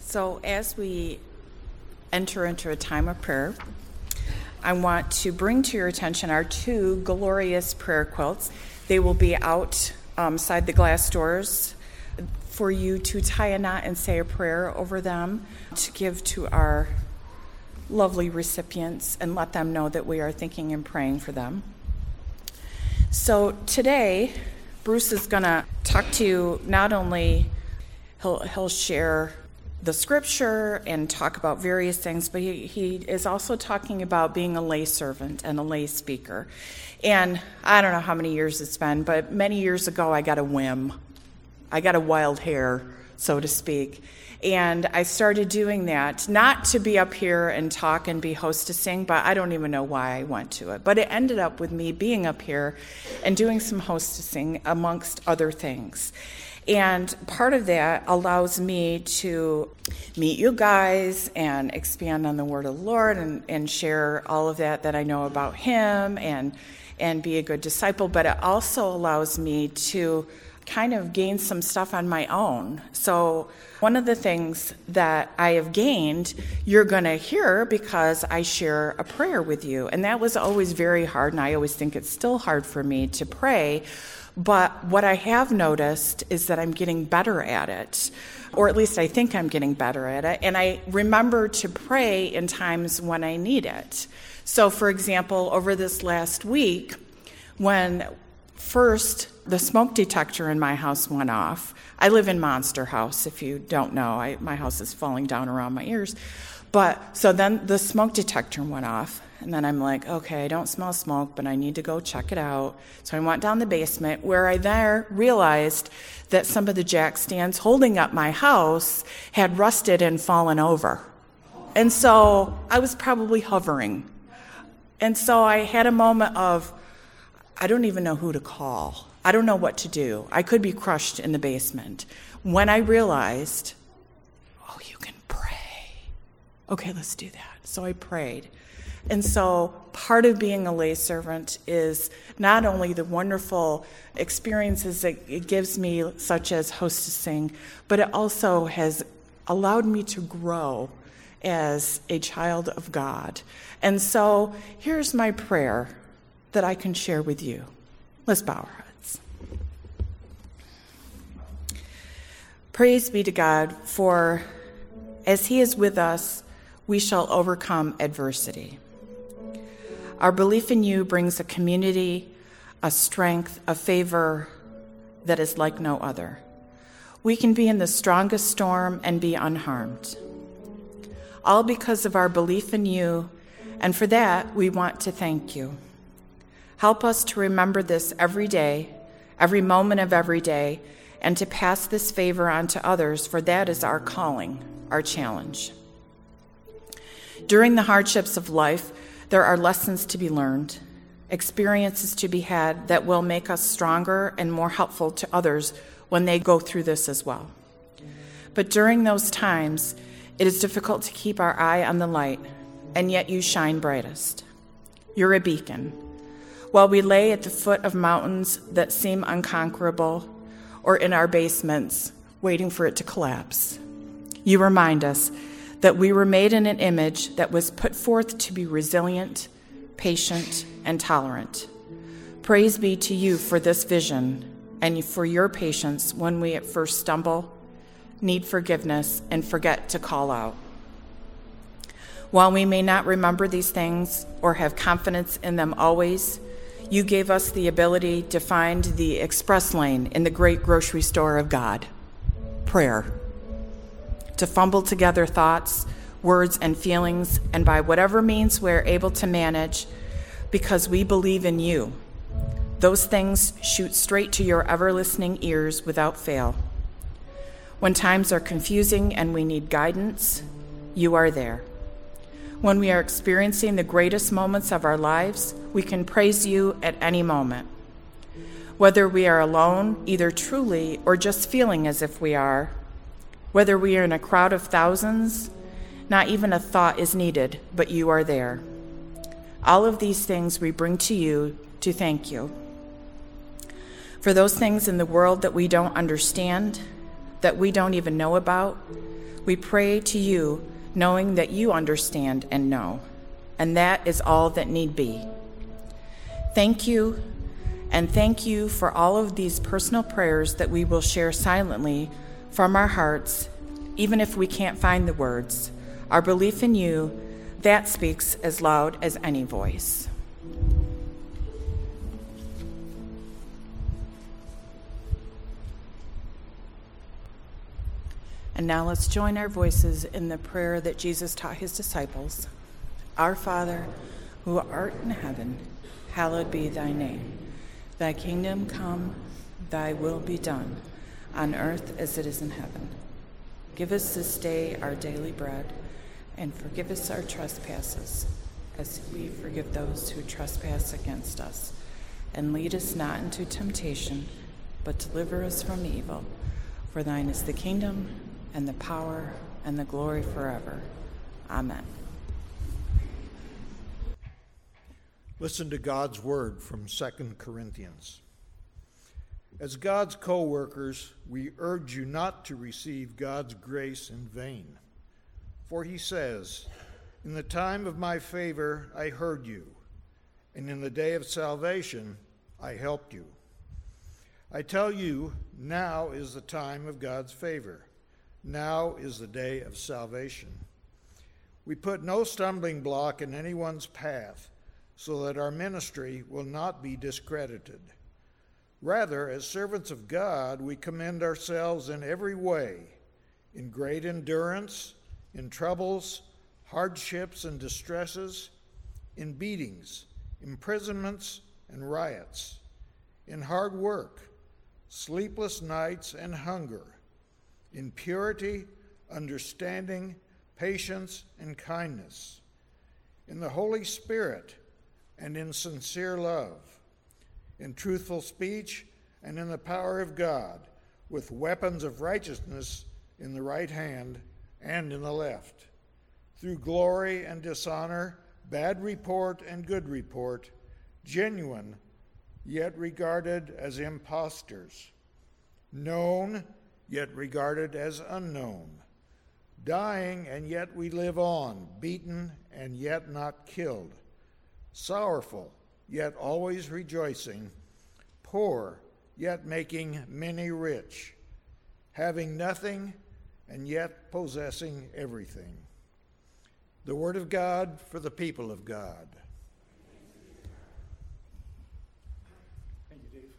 So as we enter into a time of prayer, I want to bring to your attention our two glorious prayer quilts. They will be outside the glass doors for you to tie a knot and say a prayer over them to give to our lovely recipients and let them know that we are thinking and praying for them. So today, Bruce is going to talk to you. Not only he'll share the scripture and talk about various things, but he is also talking about being a lay servant and a lay speaker. And I don't know how many years it's been, but many years ago I got a whim. I got a wild hair, so to speak. And I started doing that, not to be up here and talk and be hostessing, but I don't even know why I went to it. But it ended up with me being up here and doing some hostessing amongst other things. And part of that allows me to meet you guys and expand on the Word of the Lord and share all of that I know about Him and be a good disciple. But it also allows me to kind of gain some stuff on my own. So one of the things that I have gained, you're going to hear because I share a prayer with you. And that was always very hard, and I always think it's still hard for me to pray. But what I have noticed is that I'm getting better at it, or at least I think I'm getting better at it. And I remember to pray in times when I need it. So, for example, over this last week, when first the smoke detector in my house went off. I live in Monster House, if you don't know. My house is falling down around my ears. So then the smoke detector went off. And then I'm like, okay, I don't smell smoke, but I need to go check it out. So I went down the basement, where I there realized that some of the jack stands holding up my house had rusted and fallen over. And so I was probably hovering. And so I had a moment of, I don't even know who to call. I don't know what to do. I could be crushed in the basement. When I realized, oh, you can pray. Okay, let's do that. So I prayed. And so part of being a lay servant is not only the wonderful experiences that it gives me, such as hostessing, but it also has allowed me to grow as a child of God. And so here's my prayer that I can share with you. Let's bow our heads. Praise be to God, for as He is with us, we shall overcome adversity. Our belief in you brings a community, a strength, a favor that is like no other. We can be in the strongest storm and be unharmed. All because of our belief in you, and for that we want to thank you. Help us to remember this every day, every moment of every day, and to pass this favor on to others, for that is our calling, our challenge. During the hardships of life, there are lessons to be learned, experiences to be had that will make us stronger and more helpful to others when they go through this as well. But during those times, it is difficult to keep our eye on the light, and yet you shine brightest. You're a beacon. While we lay at the foot of mountains that seem unconquerable, or in our basements, waiting for it to collapse, you remind us that we were made in an image that was put forth to be resilient, patient, and tolerant. Praise be to you for this vision and for your patience when we at first stumble, need forgiveness, and forget to call out. While we may not remember these things or have confidence in them always, you gave us the ability to find the express lane in the great grocery store of God, prayer. To fumble together thoughts, words, and feelings, and by whatever means we're able to manage, because we believe in you. Those things shoot straight to your ever-listening ears without fail. When times are confusing and we need guidance, you are there. When we are experiencing the greatest moments of our lives, we can praise you at any moment. Whether we are alone, either truly or just feeling as if we are, whether we are in a crowd of thousands, not even a thought is needed, but you are there. All of these things we bring to you to thank you. For those things in the world that we don't understand, that we don't even know about, We pray to you, knowing that you understand and know, and that is all that need be. Thank you, and thank you for all of these personal prayers that we will share silently from our hearts, even if we can't find the words. Our belief in you, that speaks as loud as any voice. And now let's join our voices in the prayer that Jesus taught his disciples. Our Father, who art in heaven, hallowed be thy name. Thy kingdom come, thy will be done, on earth as it is in heaven. Give us this day our daily bread, and forgive us our trespasses, as we forgive those who trespass against us. And lead us not into temptation, but deliver us from evil. For thine is the kingdom, and the power, and the glory forever. Amen. Listen to God's word from 2 Corinthians. As God's co-workers, we urge you not to receive God's grace in vain. For he says, "In the time of my favor I heard you, and in the day of salvation I helped you." I tell you, now is the time of God's favor. Now is the day of salvation. We put no stumbling block in anyone's path, so that our ministry will not be discredited. Rather, as servants of God, we commend ourselves in every way, in great endurance, in troubles, hardships and distresses, in beatings, imprisonments and riots, in hard work, sleepless nights and hunger, in purity, understanding, patience, and kindness, in the Holy Spirit, and in sincere love, in truthful speech, and in the power of God, with weapons of righteousness in the right hand and in the left, through glory and dishonor, bad report and good report, genuine, yet regarded as impostors, known, yet regarded as unknown, dying, and yet we live on, beaten, and yet not killed, sorrowful, yet always rejoicing, poor, yet making many rich, having nothing, and yet possessing everything. The word of God for the people of God. Thank you, Dave.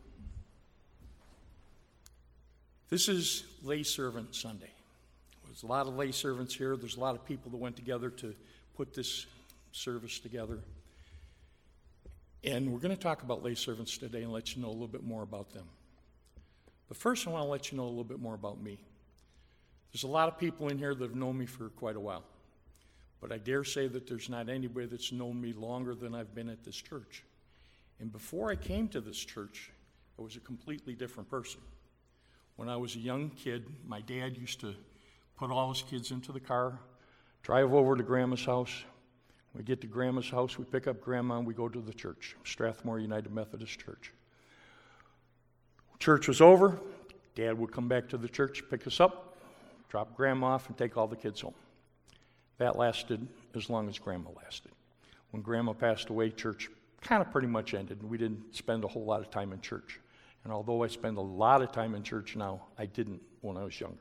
This is Lay Servant Sunday. There's a lot of lay servants here. There's a lot of people that went together to put this service together. And we're going to talk about lay servants today and let you know a little bit more about them. But first, I want to let you know a little bit more about me. There's a lot of people in here that have known me for quite a while. But I dare say that there's not anybody that's known me longer than I've been at this church. And before I came to this church, I was a completely different person. When I was a young kid, my dad used to put all his kids into the car, drive over to Grandma's house. We get to Grandma's house, we pick up Grandma, and we go to the church, Strathmore United Methodist Church. Church was over, Dad would come back to the church, pick us up, drop Grandma off, and take all the kids home. That lasted as long as Grandma lasted. When Grandma passed away, church kind of pretty much ended, and we didn't spend a whole lot of time in church. And although I spend a lot of time in church now, I didn't when I was younger.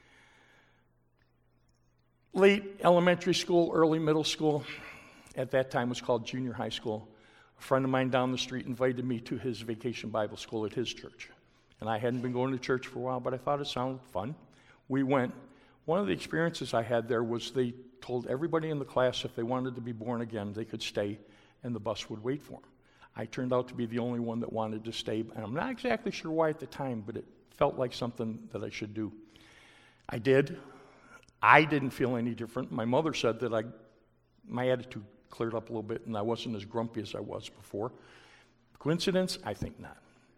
Late elementary school, early middle school, at that time was called junior high school. A friend of mine down the street invited me to his vacation Bible school at his church. And I hadn't been going to church for a while, but I thought it sounded fun. We went. One of the experiences I had there was they told everybody in the class if they wanted to be born again, they could stay, and the bus would wait for them. I turned out to be the only one that wanted to stay, and I'm not exactly sure why at the time, but it felt like something that I should do. I did. I didn't feel any different. My mother said that my attitude cleared up a little bit, and I wasn't as grumpy as I was before. Coincidence? I think not.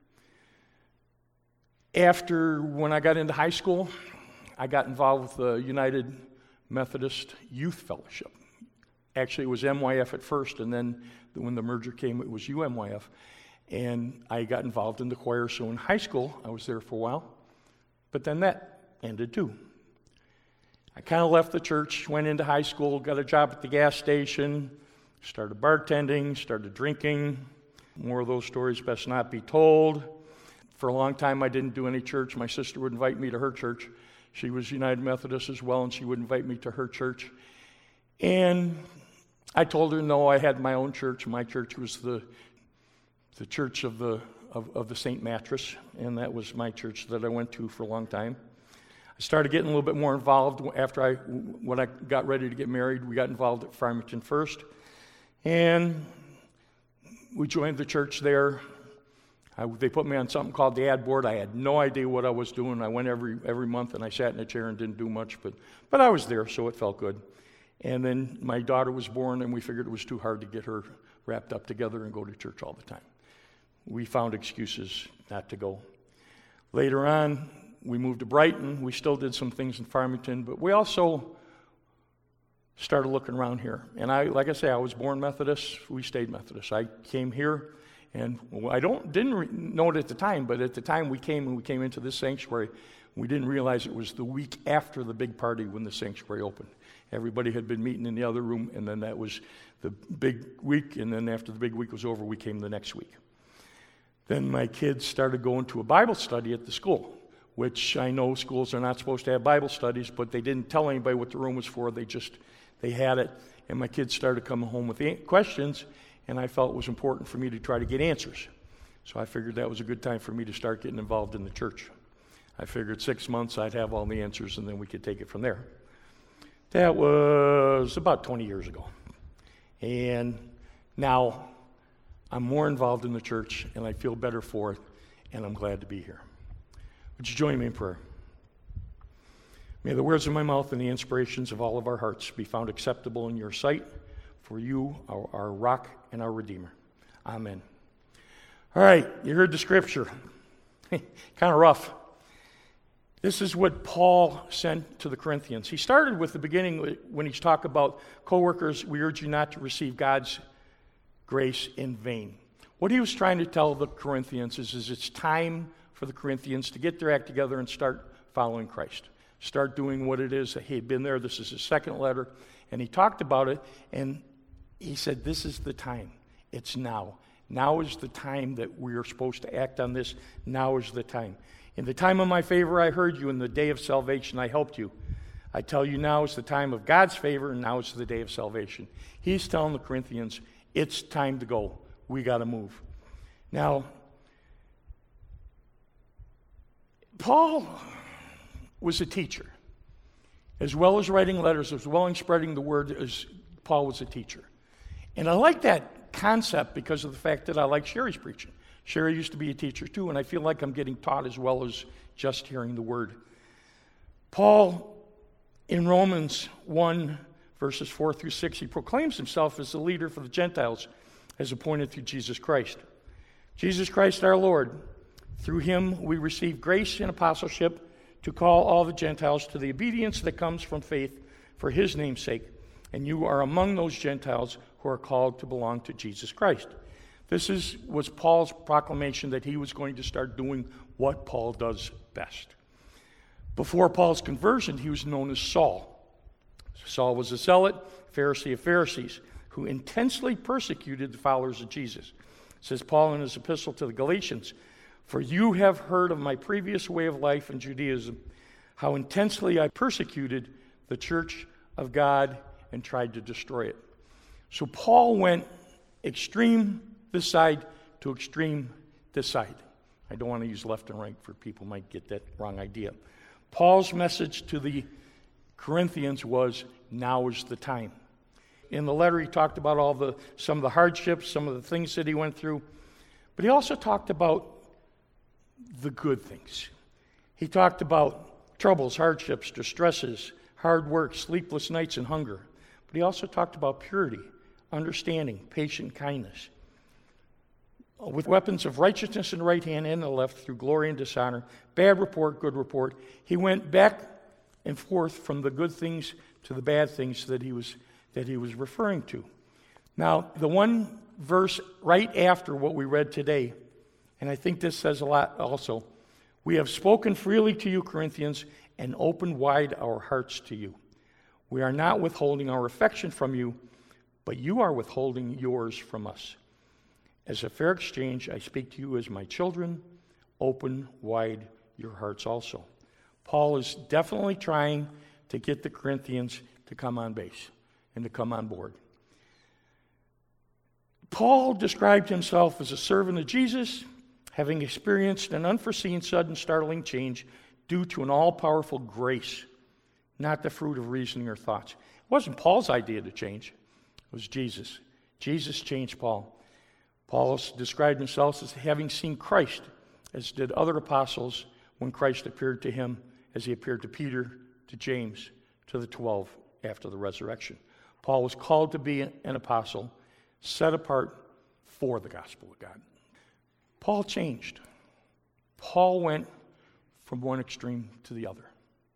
When I got into high school, I got involved with the United Methodist Youth Fellowship. Actually, it was MYF at first, and then when the merger came, it was UMYF. And I got involved in the choir, so in high school, I was there for a while. But then that ended too. I kind of left the church, went into high school, got a job at the gas station, started bartending, started drinking. More of those stories best not be told. For a long time, I didn't do any church. My sister would invite me to her church. She was United Methodist as well, and she would invite me to her church. And I told her, no, I had my own church. My church was the church of the St. Mattress, and that was my church that I went to for a long time. I started getting a little bit more involved when I got ready to get married. We got involved at Farmington First, and we joined the church there. They put me on something called the ad board. I had no idea what I was doing. I went every month, and I sat in a chair and didn't do much, but I was there, so it felt good. And then my daughter was born, and we figured it was too hard to get her wrapped up together and go to church all the time. We found excuses not to go. Later on, we moved to Brighton. We still did some things in Farmington, but we also started looking around here. And like I say, I was born Methodist. We stayed Methodist. I came here. And I didn't know it at the time, but at the time we came into this sanctuary, we didn't realize it was the week after the big party when the sanctuary opened. Everybody had been meeting in the other room, and then that was the big week, and then after the big week was over, we came the next week. Then my kids started going to a Bible study at the school, which I know schools are not supposed to have Bible studies, but they didn't tell anybody what the room was for. They had it, and my kids started coming home with questions, and I felt it was important for me to try to get answers. So I figured that was a good time for me to start getting involved in the church. I figured 6 months I'd have all the answers, and then we could take it from there. That was about 20 years ago. And now I'm more involved in the church, and I feel better for it, and I'm glad to be here. Would you join me in prayer? May the words of my mouth and the inspirations of all of our hearts be found acceptable in your sight, for you are our rock and our Redeemer. Amen. All right, you heard the scripture. Kind of rough. This is what Paul sent to the Corinthians. He started with the beginning when he's talking about co-workers, we urge you not to receive God's grace in vain. What he was trying to tell the Corinthians is it's time for the Corinthians to get their act together and start following Christ. Start doing what it is that he had been there. This is his second letter. And he talked about it, and he said, this is the time. It's now. Now is the time that we are supposed to act on this. Now is the time. In the time of my favor, I heard you. In the day of salvation, I helped you. I tell you now is the time of God's favor, and now is the day of salvation. He's telling the Corinthians, it's time to go. We got to move. Now, Paul was a teacher. As well as writing letters, as well as spreading the word, as Paul was a teacher. And I like that concept because of the fact that I like Sherry's preaching. Sherry used to be a teacher too, and I feel like I'm getting taught as well as just hearing the word. Paul, in Romans 1, verses 4 through 6, he proclaims himself as the leader for the Gentiles as appointed through Jesus Christ. Jesus Christ our Lord, through him we receive grace and apostleship to call all the Gentiles to the obedience that comes from faith for his name's sake. And you are among those Gentiles who are called to belong to Jesus Christ. This was Paul's proclamation that he was going to start doing what Paul does best. Before Paul's conversion, he was known as Saul. Saul was a zealot, Pharisee of Pharisees, who intensely persecuted the followers of Jesus. Says Paul in his epistle to the Galatians, for you have heard of my previous way of life in Judaism, how intensely I persecuted the church of God and tried to destroy it. So Paul went extreme this side to extreme this side. I don't want to use left and right for people might get that wrong idea. Paul's message to the Corinthians was, now is the time. In the letter he talked about some of the hardships, some of the things that he went through, but he also talked about the good things. He talked about troubles, hardships, distresses, hard work, sleepless nights, and hunger. But he also talked about purity, understanding, patient kindness. With weapons of righteousness in the right hand and the left, through glory and dishonor, bad report, good report. He went back and forth from the good things to the bad things that he was referring to. Now, the one verse right after what we read today, and I think this says a lot also, we have spoken freely to you, Corinthians, and opened wide our hearts to you. We are not withholding our affection from you, but you are withholding yours from us. As a fair exchange, I speak to you as my children. Open wide your hearts also. Paul is definitely trying to get the Corinthians to come on base and to come on board. Paul described himself as a servant of Jesus, having experienced an unforeseen, sudden, startling change due to an all-powerful grace, not the fruit of reasoning or thoughts. It wasn't Paul's idea to change. It was Jesus. Jesus changed Paul. Paul described himself as having seen Christ, as did other apostles when Christ appeared to him, as he appeared to Peter, to James, to the 12 after the resurrection. Paul was called to be an apostle, set apart for the gospel of God. Paul changed. Paul went from one extreme to the other.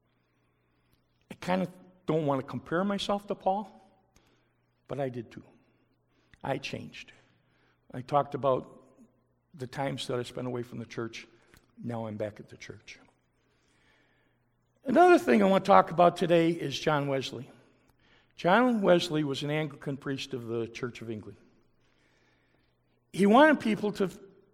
I kind of don't want to compare myself to Paul, but I did too. I changed. I talked about the times that I spent away from the church. Now I'm back at the church. Another thing I want to talk about today is John Wesley. John Wesley was an Anglican priest of the Church of England. He wanted people to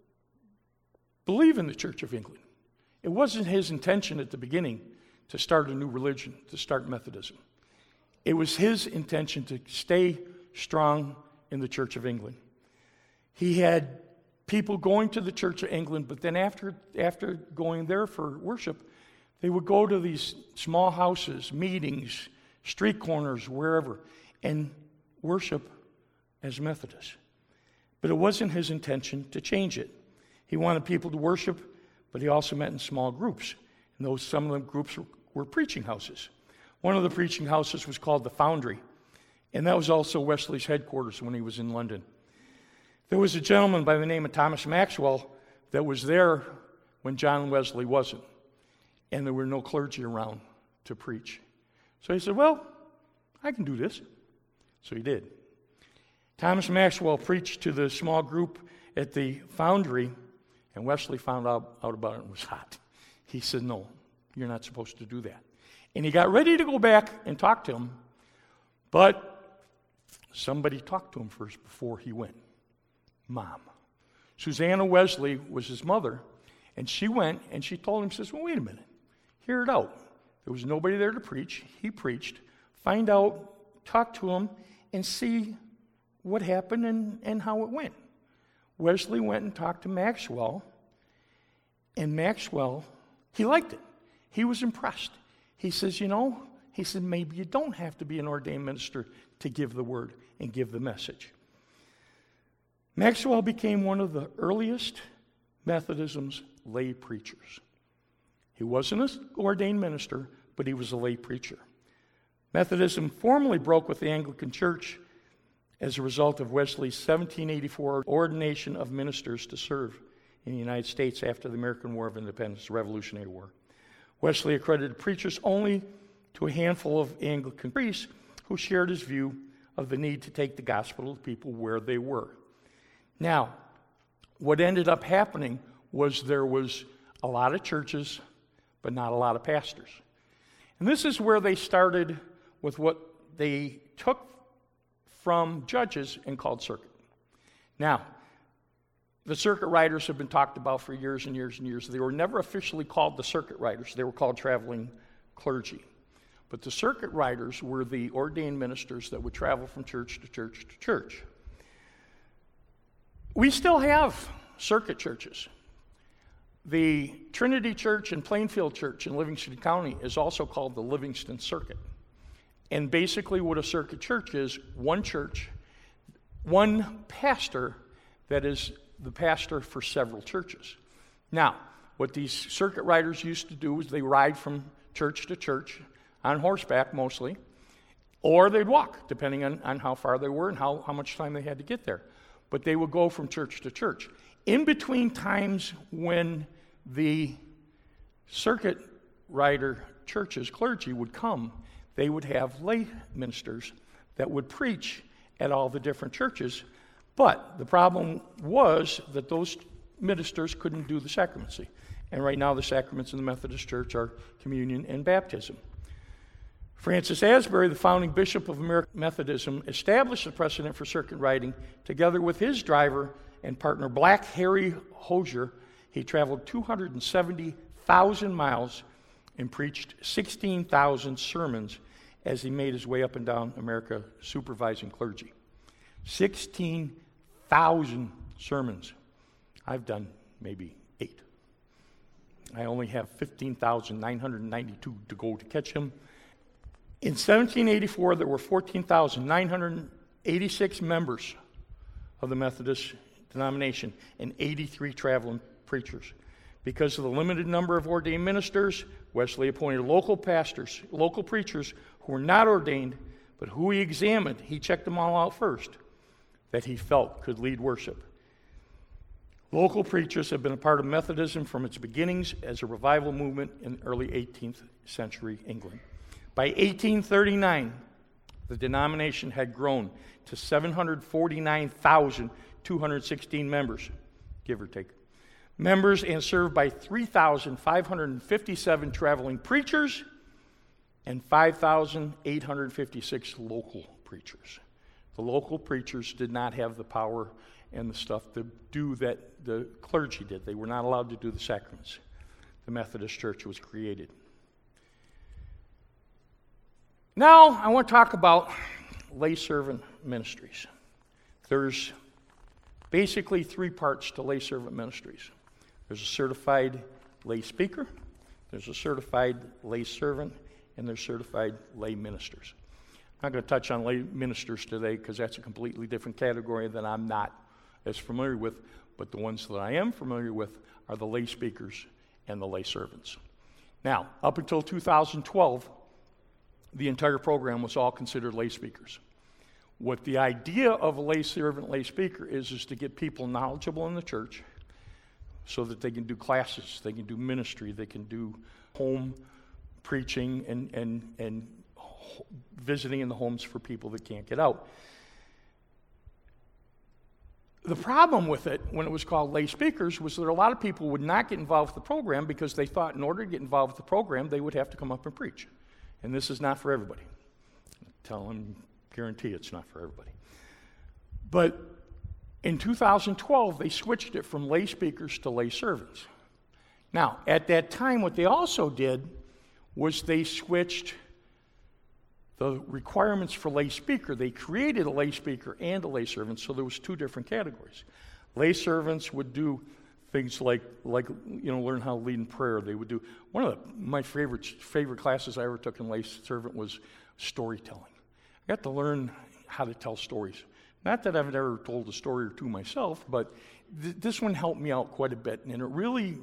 believe in the Church of England. It wasn't his intention at the beginning to start a new religion, to start Methodism. It was his intention to stay strong in the Church of England. He had people going to the Church of England, but then after going there for worship, they would go to these small houses, meetings, street corners, wherever, and worship as Methodists. But it wasn't his intention to change it. He wanted people to worship, but he also met in small groups. And some of the groups were preaching houses. One of the preaching houses was called the Foundry, and that was also Wesley's headquarters when he was in London. There was a gentleman by the name of Thomas Maxwell that was there when John Wesley wasn't, and there were no clergy around to preach. So he said, well, I can do this. So he did. Thomas Maxwell preached to the small group at the Foundry, and Wesley found out about it and was hot. He said, no, you're not supposed to do that. And he got ready to go back and talk to him, but somebody talked to him first before he went. Mom. Susanna Wesley was his mother, and she went and she told him, says, well, wait a minute, hear it out. There was nobody there to preach. He preached. Find out, talk to him, and see what happened and how it went. Wesley went and talked to Maxwell, and Maxwell, he liked it. He was impressed. He says, maybe you don't have to be an ordained minister to give the word and give the message. Maxwell became one of the earliest Methodism's lay preachers. He wasn't an ordained minister, but he was a lay preacher. Methodism formally broke with the Anglican Church as a result of Wesley's 1784 ordination of ministers to serve in the United States after the American War of Independence, the Revolutionary War. Wesley accredited preachers only to a handful of Anglican priests who shared his view of the need to take the gospel to people where they were. Now, what ended up happening was there was a lot of churches, but not a lot of pastors. And this is where they started with what they took from judges and called circuit. Now, the circuit riders have been talked about for years and years and years. They were never officially called the circuit riders. They were called traveling clergy. But the circuit riders were the ordained ministers that would travel from church to church to church. We still have circuit churches. The Trinity Church and Plainfield Church in Livingston County is also called the Livingston Circuit. And basically what a circuit church is, one church, one pastor that is the pastor for several churches. Now, what these circuit riders used to do is they ride from church to church, on horseback mostly, or they'd walk, depending on how far they were and how much time they had to get there. But they would go from church to church. In between times when the circuit rider churches, clergy, would come, they would have lay ministers that would preach at all the different churches. But the problem was that those ministers couldn't do the sacramency. And right now the sacraments in the Methodist Church are communion and baptism. Francis Asbury, the founding bishop of American Methodism, established the precedent for circuit riding. Together with his driver and partner, Black Harry Hosier, he traveled 270,000 miles and preached 16,000 sermons as he made his way up and down America supervising clergy. 16,000 sermons. I've done maybe 8. I only have 15,992 to go to catch him. In 1784, there were 14,986 members of the Methodist denomination and 83 traveling preachers. Because of the limited number of ordained ministers, Wesley appointed local pastors, local preachers who were not ordained, but who he examined. He checked them all out first, that he felt could lead worship. Local preachers have been a part of Methodism from its beginnings as a revival movement in early 18th century England. By 1839, the denomination had grown to 749,216 members, give or take. Members and served by 3,557 traveling preachers and 5,856 local preachers. The local preachers did not have the power and the stuff to do that the clergy did. They were not allowed to do the sacraments. The Methodist Church was created. Now, I want to talk about lay servant ministries. There's basically 3 parts to lay servant ministries. There's a certified lay speaker, there's a certified lay servant, and there's certified lay ministers. I'm not going to touch on lay ministers today because that's a completely different category that I'm not as familiar with, but the ones that I am familiar with are the lay speakers and the lay servants. Now, up until 2012, the entire program was all considered lay speakers. What the idea of a lay servant, lay speaker is to get people knowledgeable in the church so that they can do classes, they can do ministry, they can do home preaching and visiting in the homes for people that can't get out. The problem with it, when it was called lay speakers, was that a lot of people would not get involved with the program because they thought in order to get involved with the program, they would have to come up and preach. And this is not for everybody. Guarantee it's not for everybody. But in 2012, they switched it from lay speakers to lay servants. Now, at that time, what they also did was they switched the requirements for lay speaker. They created a lay speaker and a lay servant, so there was 2 different categories. Lay servants would do things like learn how to lead in prayer. They would do one of my favorite classes I ever took in lay servant was storytelling. I got to learn how to tell stories. Not that I've ever told a story or 2 myself, but this one helped me out quite a bit, and it really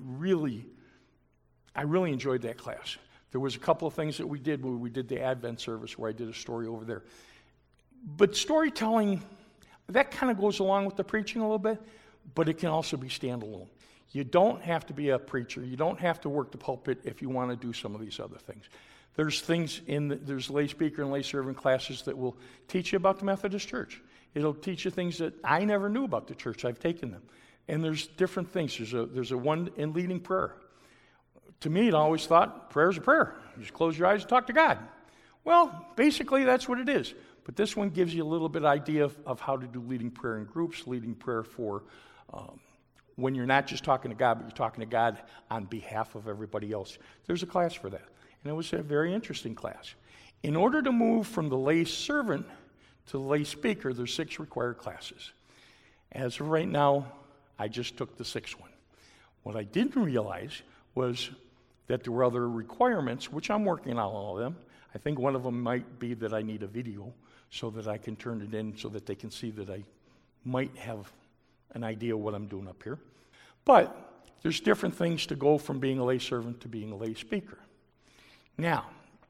I really enjoyed that class. There was a couple of things that we did when we did the Advent service where I did a story over there. But storytelling, that kind of goes along with the preaching a little bit, but it can also be standalone. You don't have to be a preacher. You don't have to work the pulpit if you want to do some of these other things. There's things there's lay speaker and lay servant classes that will teach you about the Methodist Church. It'll teach you things that I never knew about the church. I've taken them. And there's different things. There's a one in leading prayer. To me, I always thought prayer's a prayer. You just close your eyes and talk to God. Well, basically that's what it is. But this one gives you a little bit idea of how to do leading prayer in groups, leading prayer for when you're not just talking to God, but you're talking to God on behalf of everybody else. There's a class for that. And it was a very interesting class. In order to move from the lay servant to the lay speaker, there's 6 required classes. As of right now, I just took the 6th one. What I didn't realize was that there were other requirements, which I'm working on all of them. I think one of them might be that I need a video so that I can turn it in so that they can see that I might have an idea of what I'm doing up here. But there's different things to go from being a lay servant to being a lay speaker. Now,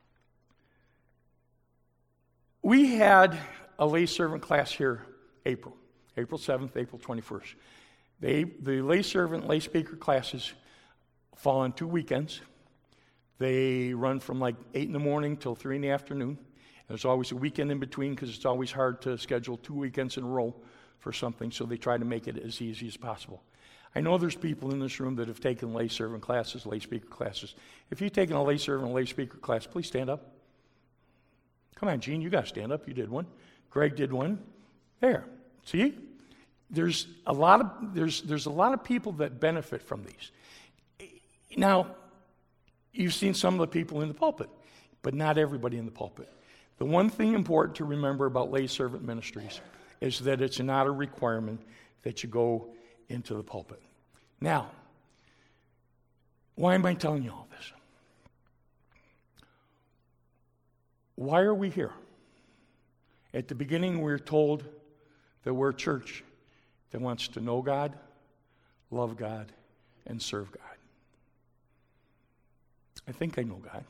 we had a lay servant class here April 7th, April 21st. The lay servant, lay speaker classes fall on 2 weekends. They run from like 8 in the morning till 3 in the afternoon. There's always a weekend in between because it's always hard to schedule 2 weekends in a row for something, so they try to make it as easy as possible. I know there's people in this room that have taken lay servant classes, lay speaker classes. If you've taken a lay servant, lay speaker class, please stand up. Come on, Gene, you got to stand up. You did one. Greg did one. There. See? There's a lot of people that benefit from these. Now, you've seen some of the people in the pulpit, but not everybody in the pulpit. The one thing important to remember about lay servant ministries is that it's not a requirement that you go into the pulpit. Now, why am I telling you all this? Why are we here? At the beginning, we were told that we're a church that wants to know God, love God, and serve God. I think I know God.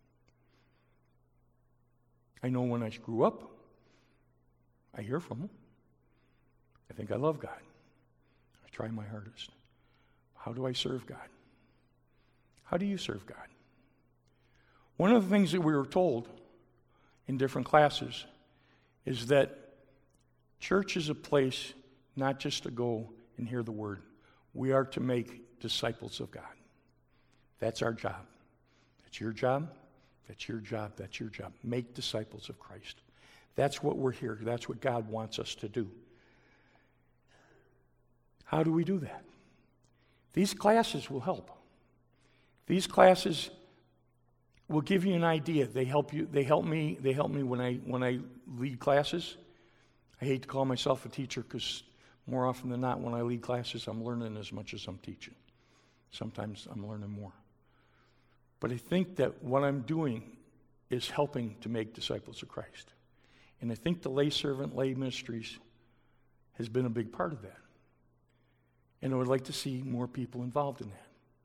I know when I grew up, I hear from Him. I think I love God. I try my hardest. How do I serve God? How do you serve God? One of the things that we were told in different classes is that church is a place not just to go and hear the word. We are to make disciples of God. That's our job. That's your job. That's your job. That's your job. Make disciples of Christ. That's what we're here. That's what God wants us to do. How do we do that? These classes will help. These classes will give you an idea. They help you. They help me when I lead classes. I hate to call myself a teacher because more often than not, when I lead classes, I'm learning as much as I'm teaching. Sometimes I'm learning more. But I think that what I'm doing is helping to make disciples of Christ. And I think the lay servant, lay ministries has been a big part of that. And I would like to see more people involved in that.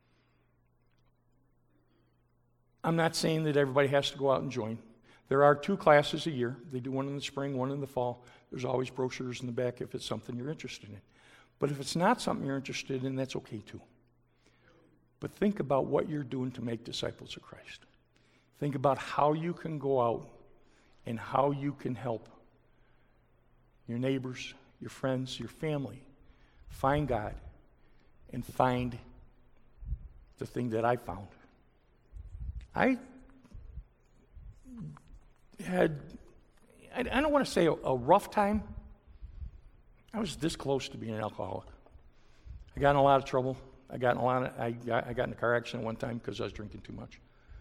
I'm not saying that everybody has to go out and join. There are 2 classes a year. They do one in the spring, one in the fall. There's always brochures in the back if it's something you're interested in. But if it's not something you're interested in, that's okay too. But think about what you're doing to make disciples of Christ. Think about how you can go out and how you can help your neighbors, your friends, your family find God and find the thing that I found. I don't want to say a rough time. I was this close to being an alcoholic. I got in a lot of trouble. I got in a car accident one time because I was drinking too much.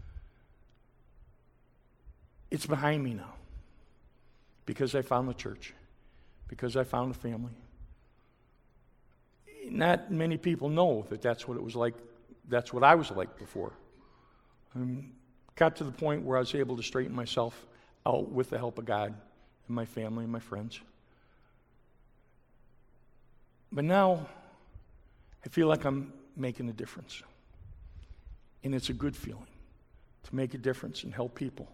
It's behind me now because I found the church, because I found a family. Not many people know that that's what it was like. That's what I was like before. Got to the point where I was able to straighten myself out with the help of God and my family and my friends. But now I feel like I'm making a difference. And it's a good feeling to make a difference and help people.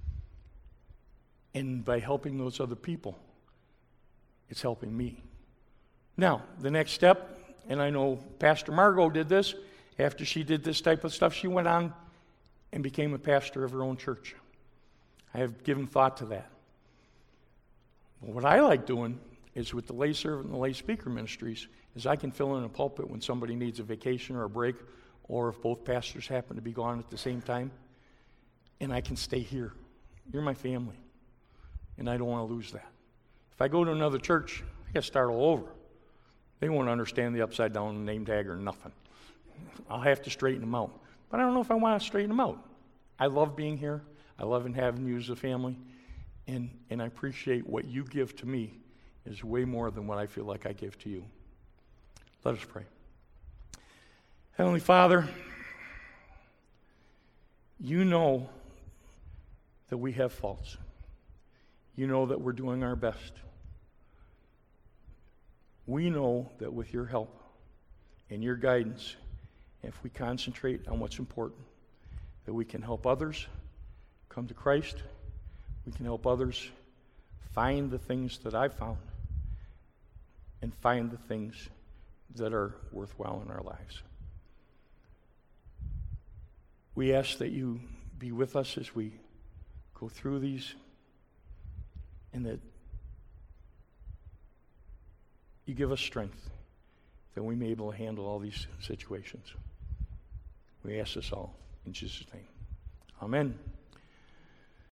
And by helping those other people, it's helping me. Now, the next step, and I know Pastor Margot did this, after she did this type of stuff, she went on and became a pastor of her own church. I have given thought to that. But what I like doing is with the lay servant and the lay speaker ministries is I can fill in a pulpit when somebody needs a vacation or a break, or if both pastors happen to be gone at the same time, and I can stay here. You're my family, and I don't want to lose that. If I go to another church, I got to start all over. They won't understand the upside down name tag or nothing. I'll have to straighten them out. But I don't know if I want to straighten them out. I love being here. I love having you as a family. And I appreciate what you give to me is way more than what I feel like I give to you. Let us pray. Heavenly Father, you know that we have faults. You know that we're doing our best. We know that with your help and your guidance, if we concentrate on what's important, that we can help others come to Christ. We can help others find the things that I found and find the things that are worthwhile in our lives. We ask that you be with us as we go through these, and that you give us strength that we may be able to handle all these situations. We ask this all in Jesus' name. Amen.